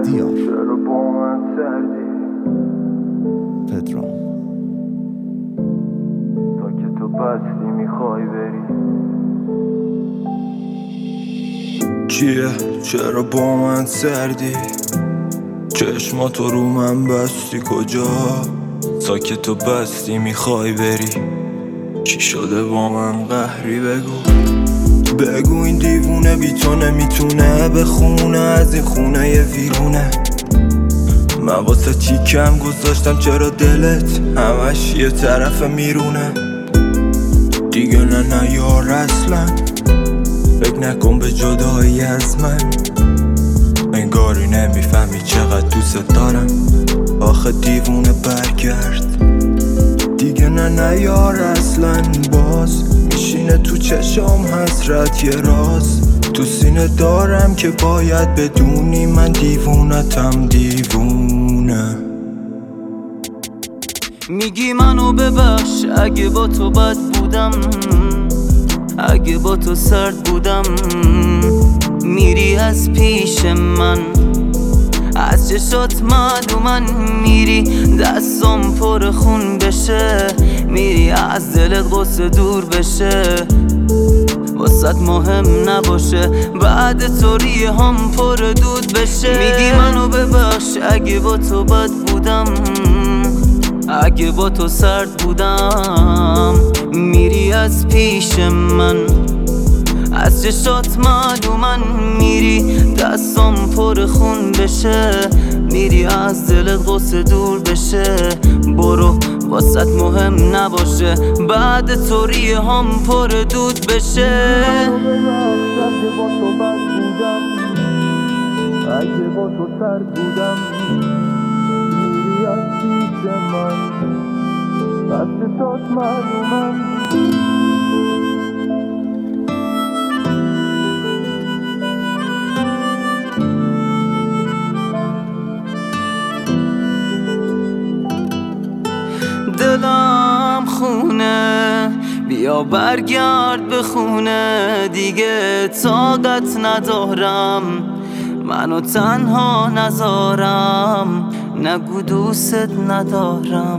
دیار چرا با من سردی پدرام تا که تو بستی میخوای بری چیه؟ چرا با من سردی؟ چشماتو رو من بستی کجا؟ تا که تو بستی میخوای بری چی شده با من قهری بگو این دیوونه بی تو نمیتونه بخونه از این خونه یه ویرونه من واسه چی کم گذاشتم چرا دلت همش یه طرف میرونه دیگه نه یار اصلا فکر نکن به جدایی از من انگاری نمیفهمی چقدر دوست دارم آخه دیوونه برگرد دیگه نه یار اصلا باز میشینه تو چشم حسرت یه راز تو سینه دارم که باید بدونی من دیوونتم دیوونه میگی منو ببخش اگه با تو بد بودم اگه با تو سرد بودم میری از پیش من از چشات معلومن میری دستم پر خون بشه میری از دلت غصه دور بشه واسط مهم نباشه بعد تو ریه هم پر دود بشه میگی منو ببخش اگه با تو بد بودم اگه با تو سرد بودم میری از پیش من از چشات معلومن میری دستم پر خون بشه میری از دلت غصه دور بشه برو واسط مهم نباشه بعد تو ریه هم پر دود بشه اگه با تو بد بودم اگه با تو سرد بودم میری از پیش من از چشات معلومن دلم خونه بیا برگرد به خونه دیگه طاقت ندارم منو تنها نذارم نگو دوست ندارم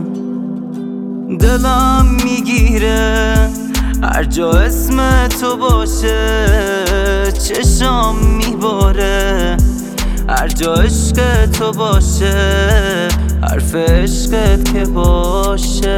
دلم میگیره هر جا اسم تو باشه چشام میباره هر جا عشق تو باشه حرف عشقت که باشه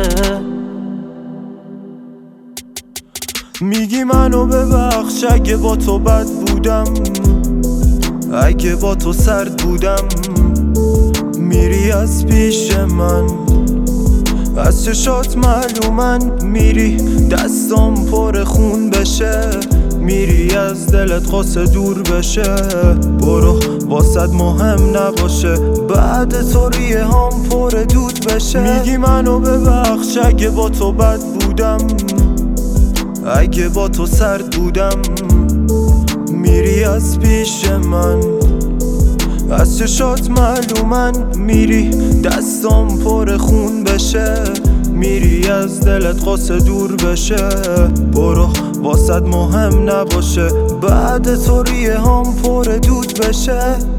میگی منو ببخش اگه با تو بد بودم اگه با تو سرد بودم میری از پیش من از چشات معلومن میری دستم پر خون بشه میری از دلت غصه دور بشه برو واسط مهم نباشه بعد تو ریه هم پر دود بشه میگی منو ببخش اگه با تو بد بودم اگه با تو سرد بودم میری از پیش من از چشات معلومن میری دستم پر خون بشه میری از دلت غصه دور بشه برو واسط مهم نباشه بعد تو ریه هم پر دود بشه